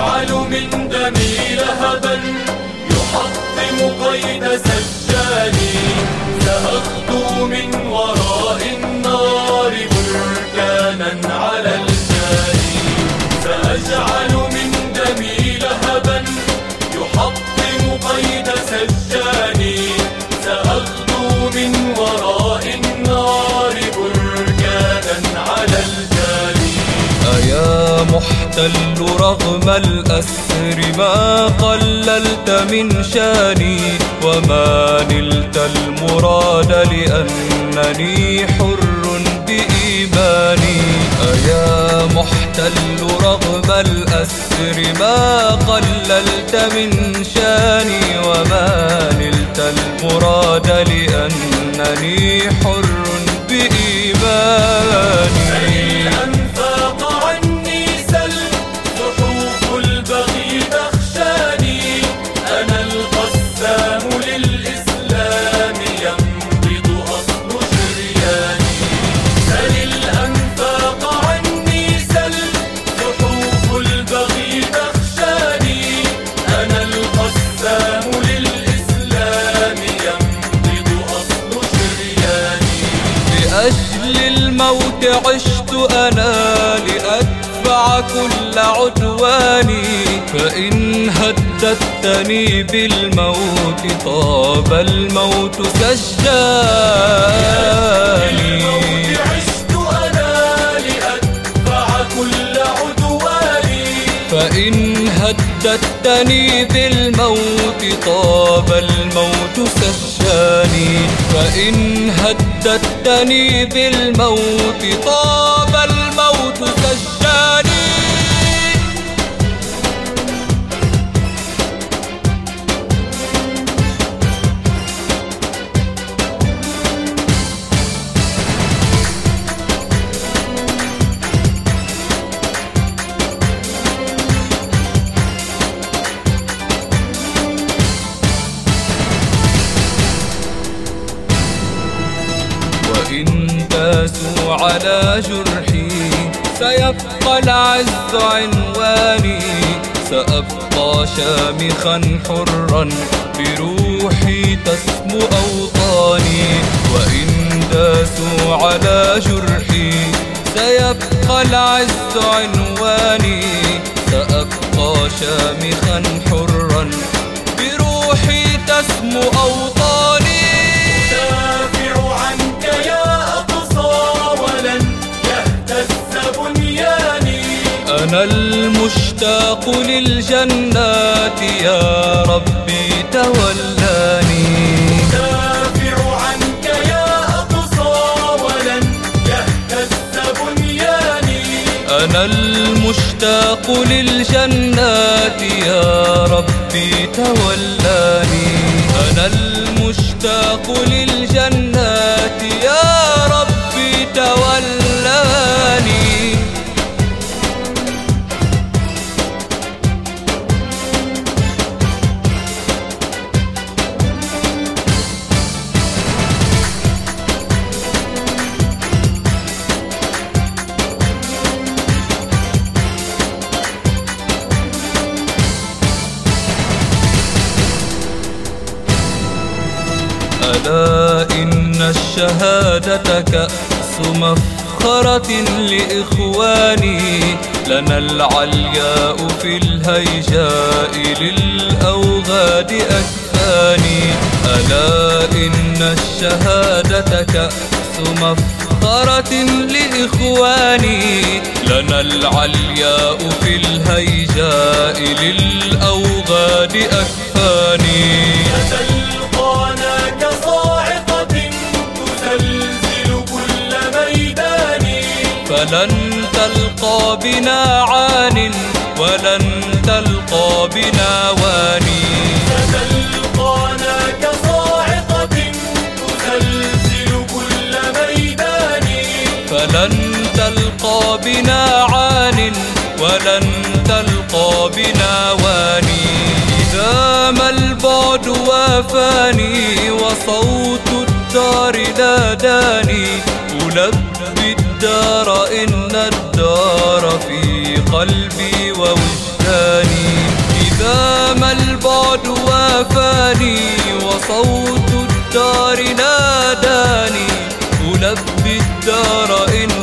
سأجعل من دمي لهبا يحطم قيد سجاني، سأغدو من وراء النار بركانا على الجاني. سأجعل من دمي لهبا يحطم قيد سجاني، سأغدو من وراء النار بركانا على الجاني. أيا محتل رغم الأسر ما قللت من شاني، وما نلت المراد لأنني حر بإيماني. أيا محتل رغم الأسر ما قللت من شاني، وما نلت المراد لأنني حر بإيماني. لأجل الموت عشت أنا لأدفع كل عدواني، فإن هددتني بالموت طاب الموت سجاني. فإن هددتني بالموت طاب الموت سجاني. فإن هددتني بالموت طاب الموت سجاني. وإن داسوا على جرحي سيبقى العز عنواني، سأبقى شامخا حرا بروحي تسمو أوطاني. وإن داسوا على جرحي سيبقى العز عنواني، سأبقى شامخا حرا بروحي تسمو أوطاني. أنا المشتاق للجنات يا ربي تولاني. دافع عنك يا أقصى ولن يهتز بنياني. أنا المشتاق للجنات يا ربي تولاني. أنا المشتاق للجنات يا ربي تولاني. ألا إن الشهادة كأس مفخرة لإخواني، لنا العلياء في الهيجاء للأوغاد أكفاني. ألا إن الشهادة كأس مفخرة لإخواني، لنا العلياء في الهيجاء للأوغاد أكفاني. فلن تلقى بنا عان ولن تلقى بنا واني. ستلقانا كصاعقة تزلزل كل ميدان. فلن تلقى بنا عان ولن تلقى بنا واني. إذا ما البعد وافاني وصوت الدار ناداني، ألبي الدار إن الدار في قلبي ووجداني. جاني وصوت الدار ناداني ألبي الدار إن